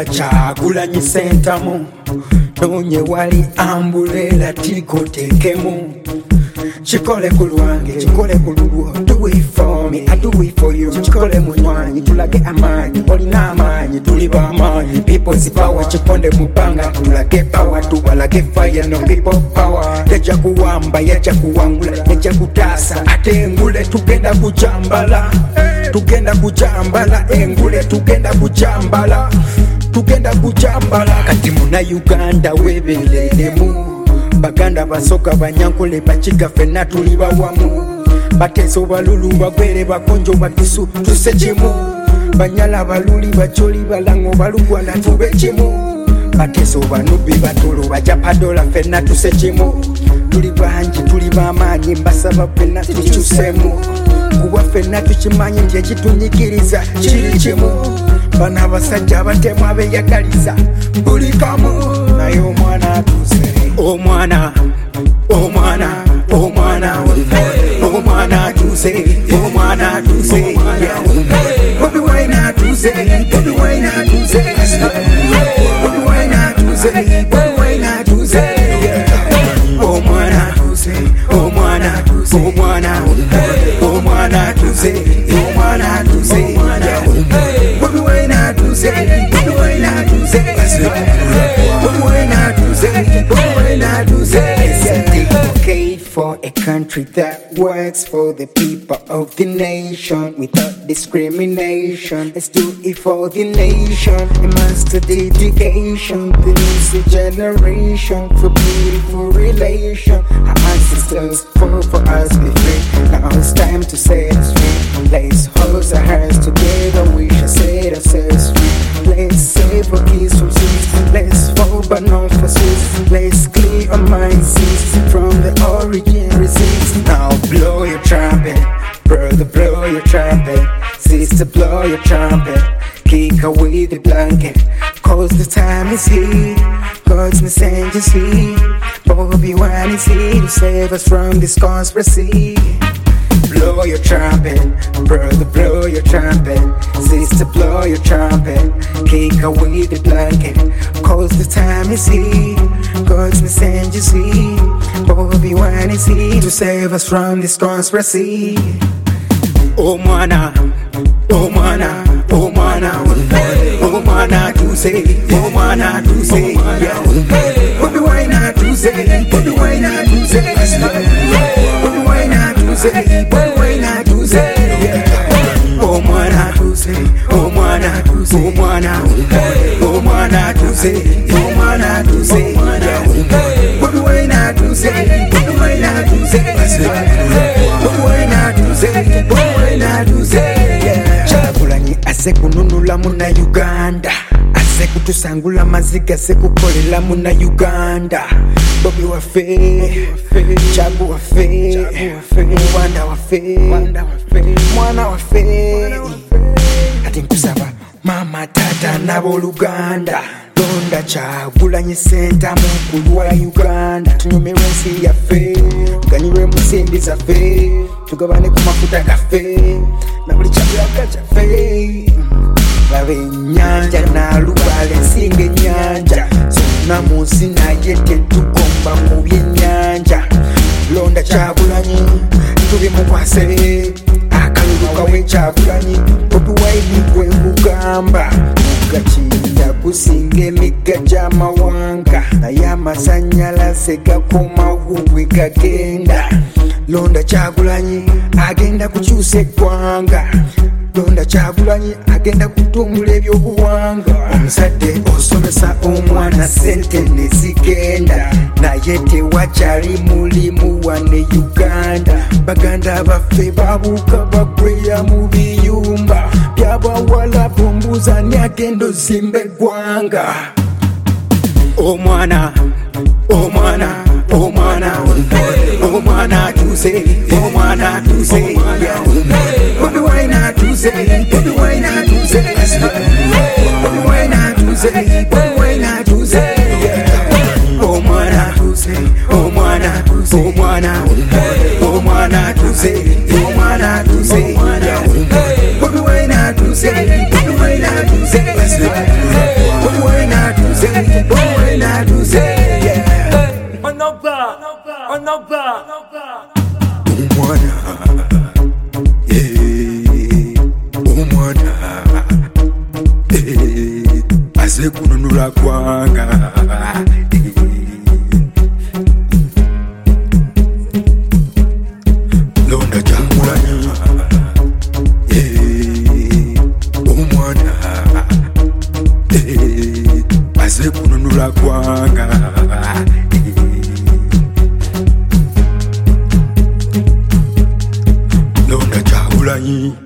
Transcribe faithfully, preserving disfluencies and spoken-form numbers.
Kyagulanyi Sentamu nonye wali ambulela tiko tekemu chikole kulwange chikole kululwo do it for me I do it for you chikole munywanyi tulage amanyi olina amanyi tuli bamanyi people's power chikonde mupanga tulage power tubalage fire no people power yaja kuwamba yaja kuwangula yaja kutasa ate engule tugenda kujambala tugenda kujambala engule tugenda kujambala tugenda kujambala kati muna Uganda webelelemu baganda basoka banyankole bachiga fena tuli bawamu bateso balulu bagwere bakonjo bakisu tusechimu banyala baluli bacholi balango balugwana tubechimu bateso banubi batulu bajapadola fena tusechimu tuli banji tuli bamanyi mbasaba fena tuchusemu kuba fena tuchimanyi ndiye chitunyikiriza chiri chimu bana basajja batemwa beyagaliza buli kamu naye omwana atuze omwana omwana omwana omwana atuze omwana atuze Bobi Wine atuze Bobi Wine atuze Bobi Wine atuze Bobi Wine atuze omwana atuze omwana atuze omwana omwana atuze omwana atuze Bobi Wine atuze Bobi Wine atuze Bobi Wine atuze Bobi Wine atuze Advocate for a country that works for the people of the nation without discrimination. Let's do it for the nation. A master dedication. This is a generation for beautiful relation. Our ancestors fought for us to be free. Now it's time to set us free. Let's hold our hands together. We shall set ourselves free. Let's save our kids from sins. Let's fall but not for sins. Let's clear our minds from the origin receipts. Now blow your trumpet, brother, blow your trumpet. Sister, blow your trumpet. Kick away the blanket, cause the time is here. God's messenger's here. Bobi Wine is here to save us from this conspiracy. Blow your trumpet, brother, blow your trumpet. Sister, blow your trumpet. Kick away the blanket, cause the time is here. God's messenger's here. Bobi Wine is here to save us from this conspiracy. Oh mwana, oh mwana, oh mwana, oh mwana atuze, oh mwana atuze. Bobi Wine atuze, Bobi Wine atuze. Bobi Wine atuze, Bobi Wine atuze. Oh mwana atuze, oh mwana atuze, oh mwana, oh mwana atuze, oh mwana atuze. Bobi Wine atuze, Bobi Wine atuze. Bobi Wine atuze, Bobi Wine atuze. Kyagulanyi ase kununula muna Uganda, ase kutusangula maziga ase kukolela muna Uganda. Bobi waffe, Kyagu waffe, Wanda waffe, mwana waffe. Ati nkusaba mama tata n'abooluganda londa Kyagulanyi Sentamu mukulu wa Uganda. Tunyumirwe ensi yaffe, tuganyirwe mu nsimbi zaffe, tugabane ku mafuta gaffe na buli kyabulaga kyaffe. Laba ennyanja n'alubala ensinga ennyanja zonna mu nsi naye tetugomba mu byennyanja. Londa Kyagulanyi tubimukwase akalulu kawe Kyagulanyi. Bobi Wine gwe nkugamba gakinda kusinga emigga gy'amawanga naye amasanyalaze gakomawo bwe gagenda. Londa Kyagulanyi agenda kukyusa eggwanga. Londa Kyagulanyi agenda kutumbula ebyobuwanga. Omuzadde osomesa omwana sente ne zigenda naye tewakyali mulimu wane Uganda. Baganda baffe babuuka bagweya mu biyumba by'abawala bumbuza ni agenda ozimba eggwanga. Omwana omwana omwana omwana atuze omwana atuze. Bobi Wine atuze Bobi Wine atuze. Bobi Wine atuze Bobi Wine atuze. Omwana atuze omwana omwana omwana atuze omwana atuze. Bobi Wine atuze Bobi Wine atuze. umwana eh umwana eh aze kununula kwanga londa Kyagulanyi eh umwana eh aze kununula kwanga londa Kyagulanyi